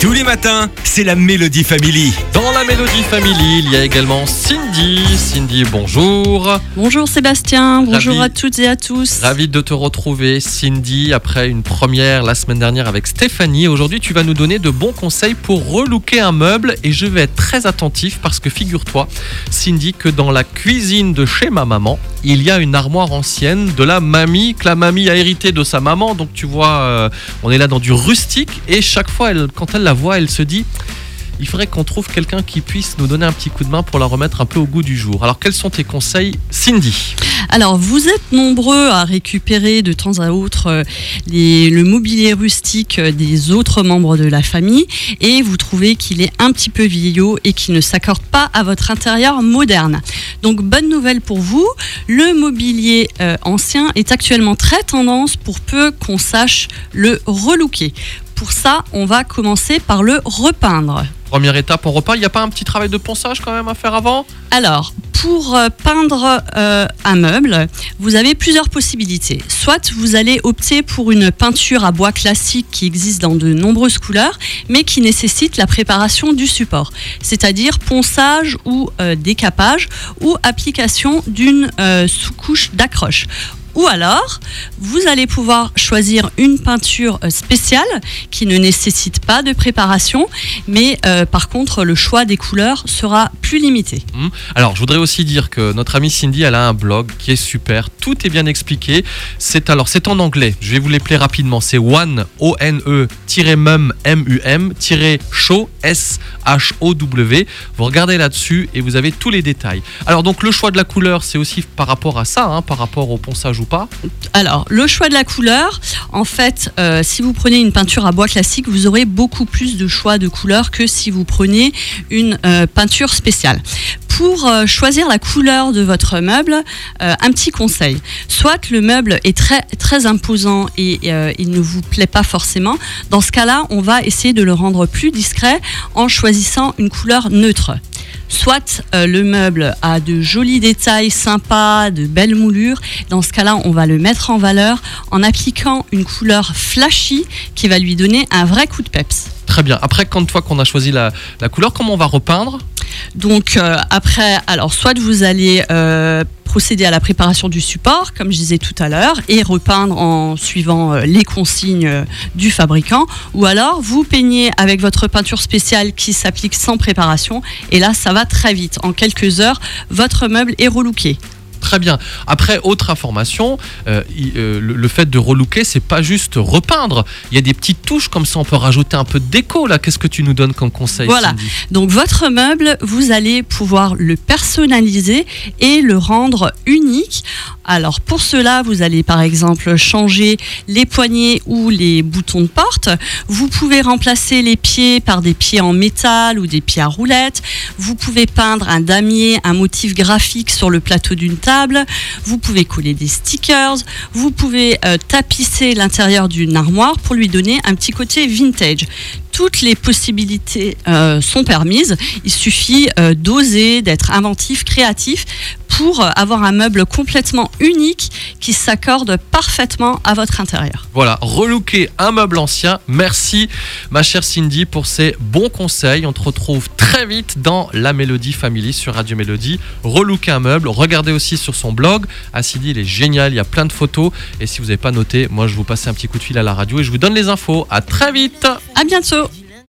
Tous les matins, c'est la Mélodie Family. Dans la Mélodie Family, il y a également Cindy. Cindy, bonjour. Bonjour Sébastien, bonjour Ravi. à toutes et à tous. Ravi de te retrouver, Cindy, après une première la semaine dernière avec Stéphanie. Aujourd'hui, tu vas nous donner de bons conseils pour relooker un meuble et je vais être très attentif parce que figure-toi, Cindy, que dans la cuisine de chez ma maman, il y a une armoire ancienne de la mamie, que la mamie a hérité de sa maman. Donc tu vois, on est là dans du rustique et chaque fois, quand elle la voit, elle se dit... Il faudrait qu'on trouve quelqu'un qui puisse nous donner un petit coup de main pour la remettre un peu au goût du jour. Alors, quels sont tes conseils, Cindy ? Alors, vous êtes nombreux à récupérer de temps à autre le mobilier rustique des autres membres de la famille et vous trouvez qu'il est un petit peu vieillot et qu'il ne s'accorde pas à votre intérieur moderne. Donc, bonne nouvelle pour vous, le mobilier ancien est actuellement très tendance pour peu qu'on sache le relooker. Pour ça, on va commencer par le repeindre. Première étape, on repeint. Il n'y a pas un petit travail de ponçage quand même à faire avant ? Alors, pour peindre un meuble, vous avez plusieurs possibilités. Soit vous allez opter pour une peinture à bois classique qui existe dans de nombreuses couleurs, mais qui nécessite la préparation du support, c'est-à-dire ponçage ou décapage ou application d'une sous-couche d'accroche. Ou alors, vous allez pouvoir choisir une peinture spéciale qui ne nécessite pas de préparation, mais par contre, le choix des couleurs sera plus limité. Alors, je voudrais aussi dire que notre amie Cindy, elle a un blog qui est super. Tout est bien expliqué. C'est en anglais. Je vais vous l'épeler rapidement. C'est one-mum-show, S-H-O-W. Vous regardez là-dessus et vous avez tous les détails. Alors, donc, le choix de la couleur, c'est aussi par rapport à ça, par rapport au ponçage ou pas. Alors, le choix de la couleur, en fait, si vous prenez une peinture à bois classique, vous aurez beaucoup plus de choix de couleurs que si vous prenez une peinture spéciale. Pour choisir la couleur de votre meuble, un petit conseil. Soit le meuble est très, très imposant et il ne vous plaît pas forcément. Dans ce cas-là, on va essayer de le rendre plus discret en choisissant une couleur neutre. Soit le meuble a de jolis détails sympas, de belles moulures. Dans ce cas-là, on va le mettre en valeur en appliquant une couleur flashy qui va lui donner un vrai coup de peps. Très bien. Après, une fois qu'on a choisi la couleur, comment on va repeindre ? Donc après, alors soit vous allez procéder à la préparation du support, comme je disais tout à l'heure, et repeindre en suivant les consignes du fabricant, ou alors vous peignez avec votre peinture spéciale qui s'applique sans préparation, et là ça va très vite. En quelques heures, votre meuble est relooké. Très bien. Après, autre information, le fait de relooker, c'est pas juste repeindre. Il y a des petites touches comme ça, on peut rajouter un peu de déco là. Qu'est-ce que tu nous donnes comme conseil, Voilà. Cindy ? Donc votre meuble, vous allez pouvoir le personnaliser et le rendre unique. Alors pour cela, vous allez par exemple changer les poignées ou les boutons de porte. Vous pouvez remplacer les pieds par des pieds en métal ou des pieds à roulettes. Vous pouvez peindre un damier, un motif graphique sur le plateau d'une table. Vous pouvez coller des stickers. Vous pouvez tapisser l'intérieur d'une armoire pour lui donner un petit côté vintage. Toutes les possibilités sont permises. Il suffit d'oser, d'être inventif, créatif pour avoir un meuble complètement unique qui s'accorde parfaitement à votre intérieur. Voilà, relooker un meuble ancien. Merci ma chère Cindy pour ces bons conseils. On te retrouve très vite dans la Mélodie Family sur Radio Mélodie. Relooker un meuble, regardez aussi sur son blog. Cindy, il est génial, il y a plein de photos. Et si vous n'avez pas noté, moi je vous passe un petit coup de fil à la radio et je vous donne les infos. À très vite. À bientôt.